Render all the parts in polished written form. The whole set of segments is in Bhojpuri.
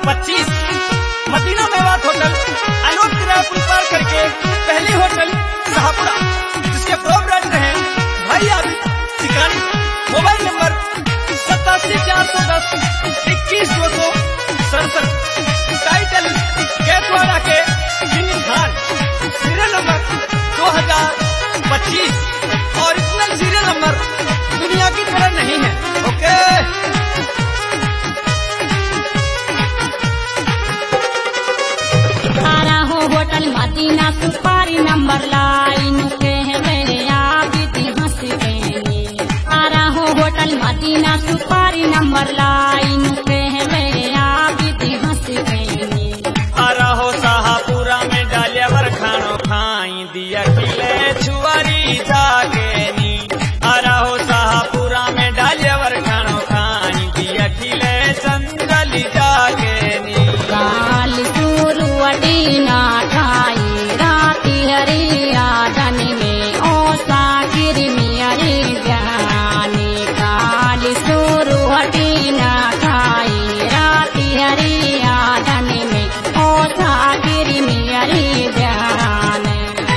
25 मदीना मेवात होटल आलोक किराया पुल पार करके पहली होटल शाहपुरा, जिसके प्रोपराइटर हैं भाई Abid Sikani. Mobile number 87 410 21 267। Title Kaithwada के Jinni Khan. Serial number 2025। Original serial number दुनिया की तरह नहीं है। ओके होटल मदीना सुपारी नंबर लाइन पे है मेरे आबिद हंस गए। आरा हो होटल मदीना सुपारी नंबर लाइन पे है मेरे आबिद हंस गए। आरा हो शाहपुरा में डालियावर खानो खाई दिया खिले छुआरी जागे नी। आरा हो शाहपुरा में डालियावर खानो खाई दिया खिले चंदली जागे नी। काल सुरुवटी ना खाई राती हरिया धनी में ओ साकिर मियारी जानी। काल सुरुवटी ना खाई राती हरिया धनी में ओ साकिर मियारी जानी।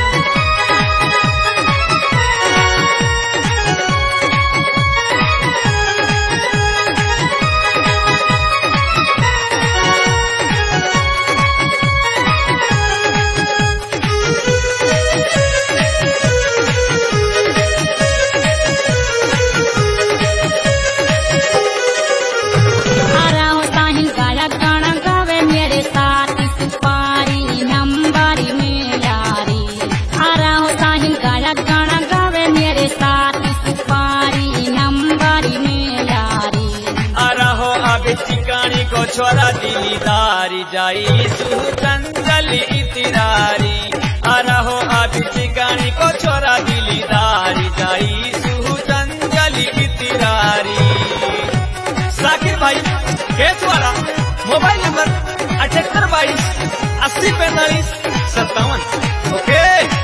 चिकानी को छोरा दिलीदारी जाई सुचंदल इतरारी। आरा हो आबि चिकानी को छोरा दिलीदारी जाई सुचंदल इतरारी। साकिर भाई कैथवाड़ा। Mobile number 78 22 80 45 57। ओके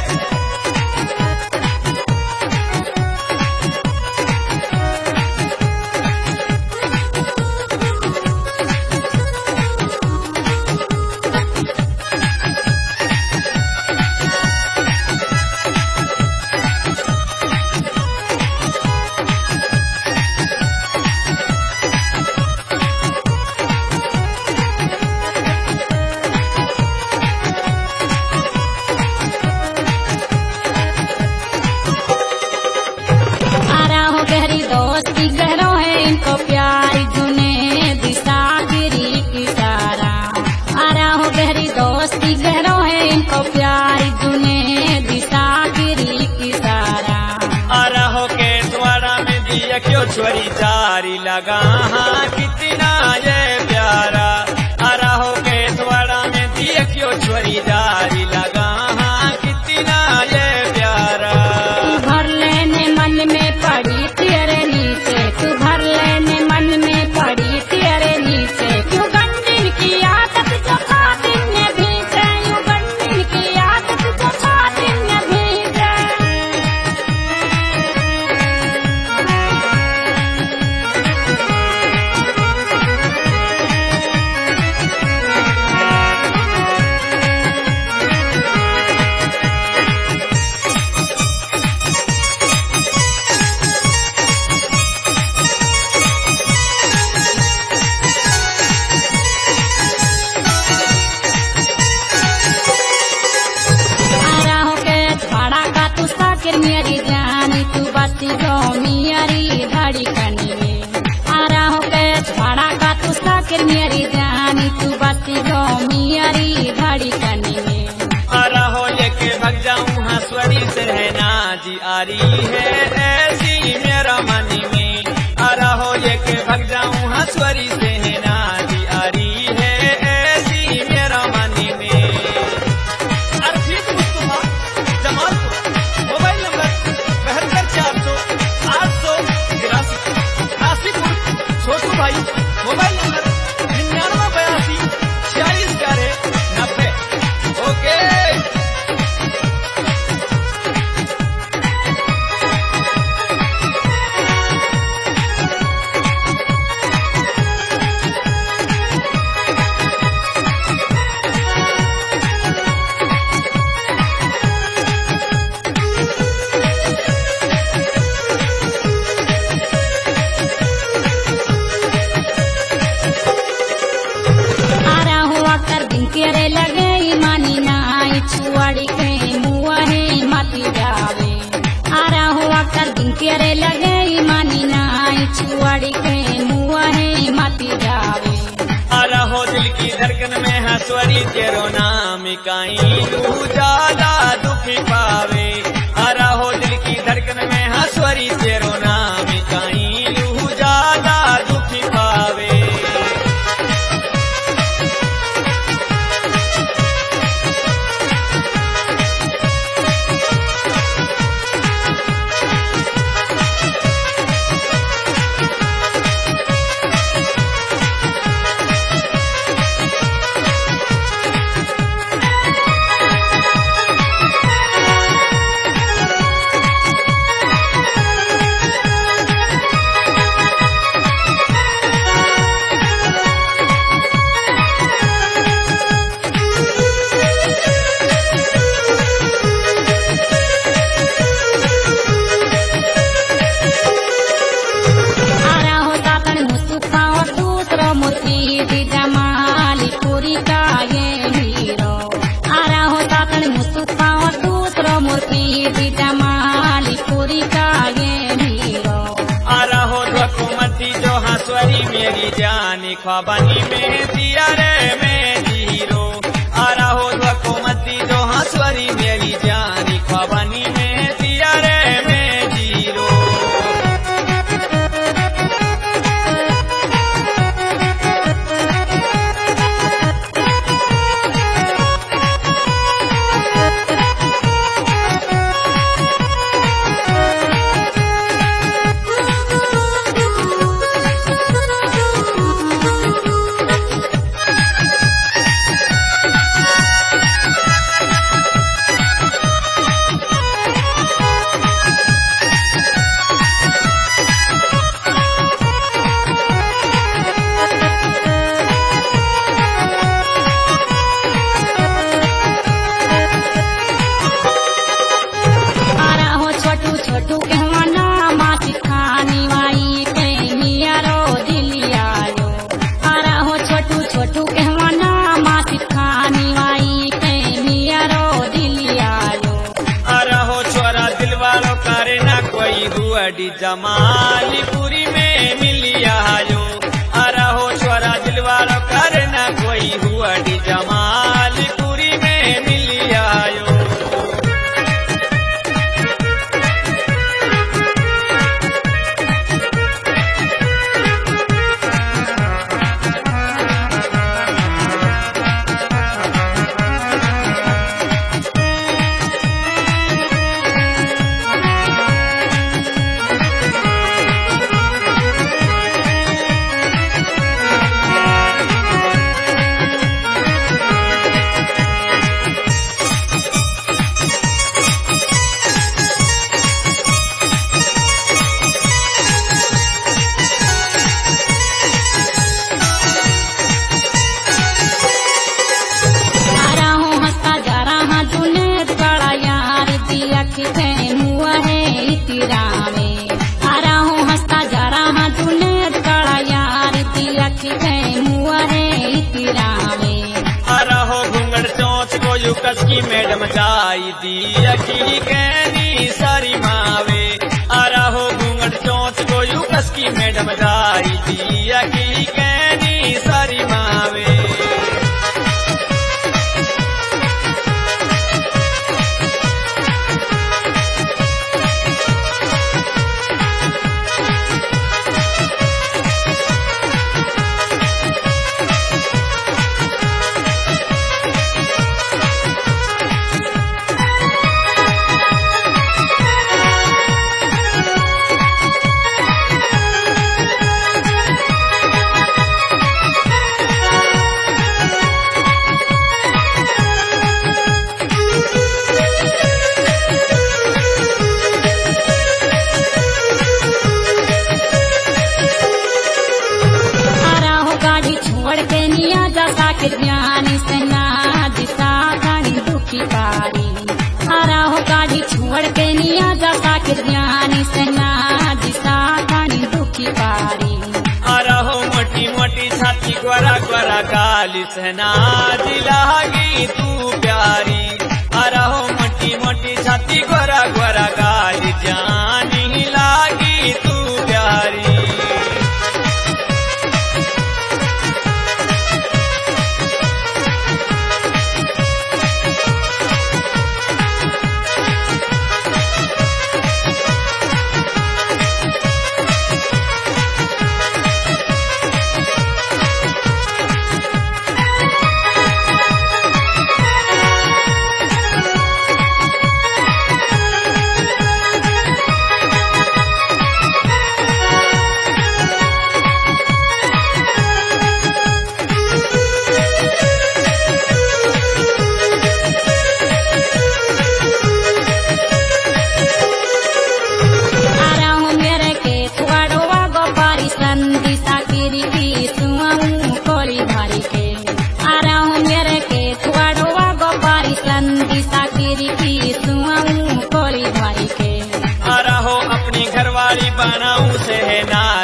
गहरो है इनको प्यार जुने दिशा गिरी की सारा। आरा हो गहरी दोस्ती गहरो है इनको प्यार जुने दिशा गिरी की सारा। आरा हो कैथवाड़ा में दिया क्यों छोरी जारी लगा हाँ कितना ये प्यारा। आरा हो कैथवाड़ा में दिया क्यों छोरी जारी लगा हाँ कितना ये प्यारा। भर लेने मन में पड़ी तेरे नीचे, तू भर लेने मन में पड़ी तेरे नीचे। क्यों गंडिन की आदत जो खातिन ने भीगे, यूं गंडिन की आदत जो खातिन ने भीगे। मेरी जानी तू बसी जो मियारी धड़कनी में। आरा हो कैथवाड़ा का तू साकिर मेरी जानी तू बसी जो मियारी धड़कनी में। आरा हो लेके भग जाऊं हंसवरी से है नाजी आरी है ऐसी मेरा मन में। आरा हो लेके भग जाऊं हंसवरी से है नाजी आरी है ऐसी मेरा मन में। अर्फीत मुस्तफा जमालपुर। Mobile number 72 400 883। काशीपुर छोटू भाई। Mobile number 99 82 46 90। ओके अरे लगे मानी नाई छुआड़ी के मुआ है माती जावे। रहो दिल की धड़कन में हंसवरी तेरो नाम काई लू ज्यादा दुखी पावे। रहो दिल की धड़कन में हंसवरी तेरो नाम काई लू ज्यादा दुखी पावे। मेरी जानी ख्वाबानी में दिया रे मैं जीरो। रहो धकोमती जो हंसवरी मेरी जानी ख्वाबानी में दिया रे मैं जीरो। जमालपुरी में मिलिया जो। रहो छोरा दिलवालो करना कोई हुआ जमालपुरी में मिलिया जो। कसकी मैडम जाई दी अखी कहनी सारी मावे। रहो घूंघट चोंच को यू कसकी मैडम जाई दी अखी कहनी सारी मावे। ज्ञानी से नाज सागणी दुखी पारी। रहो गाड़ी छोड़ के निया जा के ज्ञानी से नाज सागणी दुखी पारी। रहो मोटी मोटी छाती गोरा गोरा गाली से नाज लागी तू प्यारी। रहो मोटी मोटी छाती गोरा गोरा गाली जानी लागी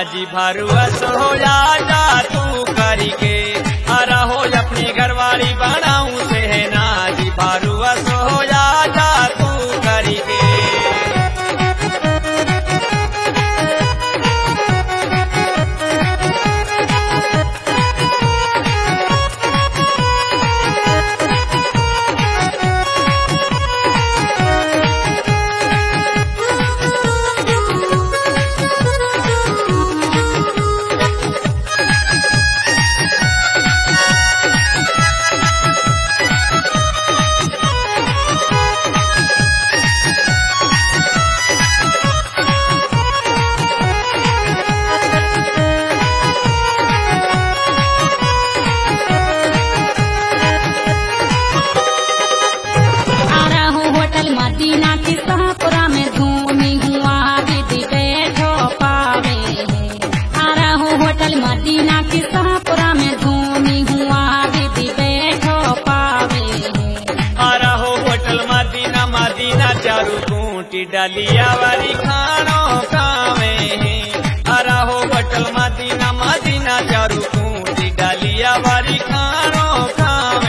जी भरुआ सो जा तू करी के अरा हो अपनी घरवाली बनाऊं से है ना जी भरुआ सो जा तू करी के। मदीना की शाहपुरा में घूमी हुआ दीदी बैठो पावे आ रहा हूँ होटल मदीना की शाहपुरा में घूमी हुआ दीदी बैठो पावे आ रहा हो होटल मदीना मदीना चारू खूंटी डलिया वाली खानो कावे आ रहा हो होटल मदीना मदीना चारू खूंटी डलिया वाली खानो कावे।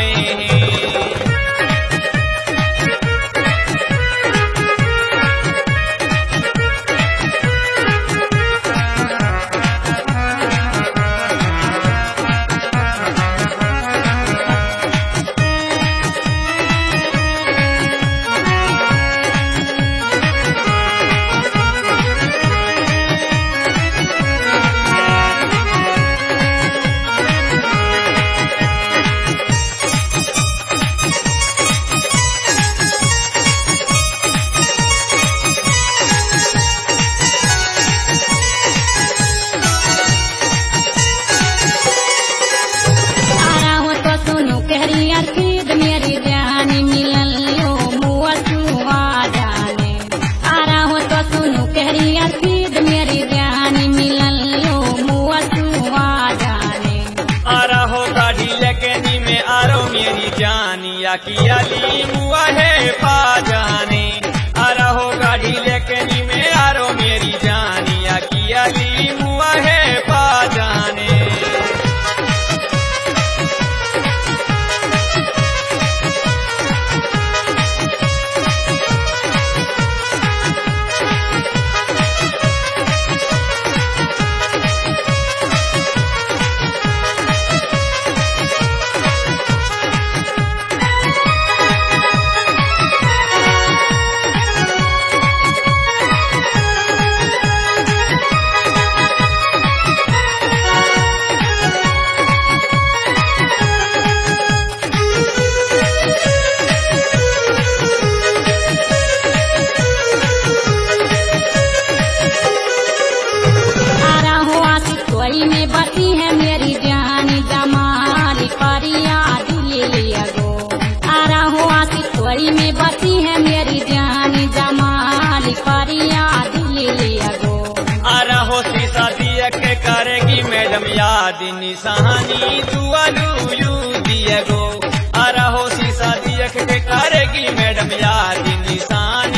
की अली मुआ है पा जाने आ रहो गाड़ी लेके नी में आरो मेरी जानिया की अली मुआ है पा जाने। में बसी है मेरी जान जमाली परिया दिलिया गो आ रहा हूँ आसितोरी में बसी है मेरी जान जमाली परिया दिलिया गो आ रहा हो शीशा दिया के करेगी मैडम याद निशानी दुआलू यू दिया गो आ रहा हो शीशा दिया के करेगी मैडम याद निशानी